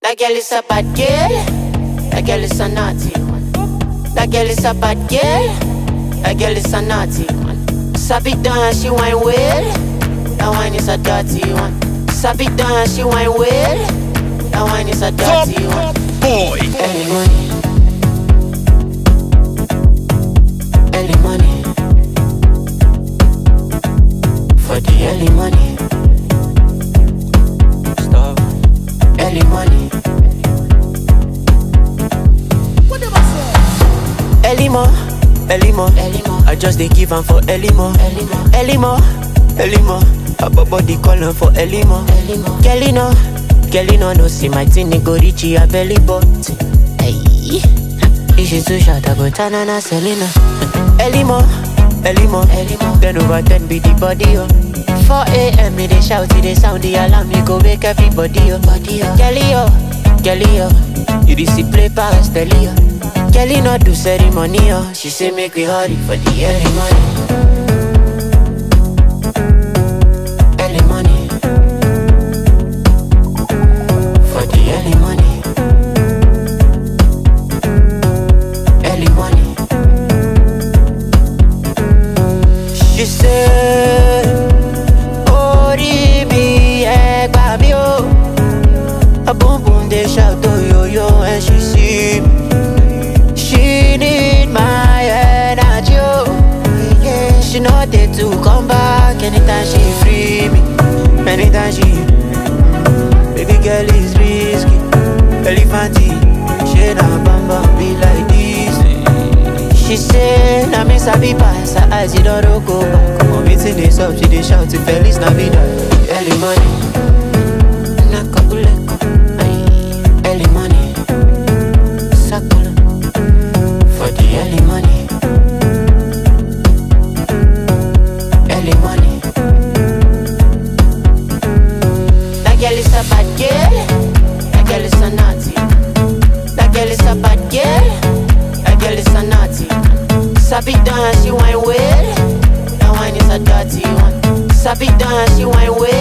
That girl is a bad girl. That girl is a naughty one. That girl is a bad girl. That girl is a naughty one. Sabi dance, she wine well. That wine is a dirty one. Sabi dance, she wine well. That wine is a dirty one. Boy. Early money. Early money. For the early money. Stop. Early money. Early mo, early mo, early mo. I just dey give am for early mo, early mo, early mo, early mo. Her body calling for early mo, early mo. Girl, no see my thing, it go reach your belly button. Hey, if she too short, I go turn on her Selena. Early mo, early mo, early mo. 10 over 10 be the body, oh. 4 a.m. me they shout, they sound the alarm, me go wake everybody, oh. Girl, you display pass, tell you. Girl, not do ceremony, oh. She say make we hurry for the early money. Early money. For the early money. Early money. She say, oh, Ribi, baby, oh. A boom boom, they shout, oh, yo, yo, and she see me. She know they to come back anytime she free me. Anytime she baby girl is risky. Elephanty, she na bamba be like this. She say, na me sabi pass her eyes, you don't go back. Come on, meeting this up, she dey shout to Feliz Navidad. Early money, nakabuleko. Early money, sakula. For the early money. Early money. That girl is a bad girl. That girl is a naughty. That girl is a bad girl. That girl is a naughty. Sabi dance, she wine well. That wine is a dirty one. Sabi dance, she wine well.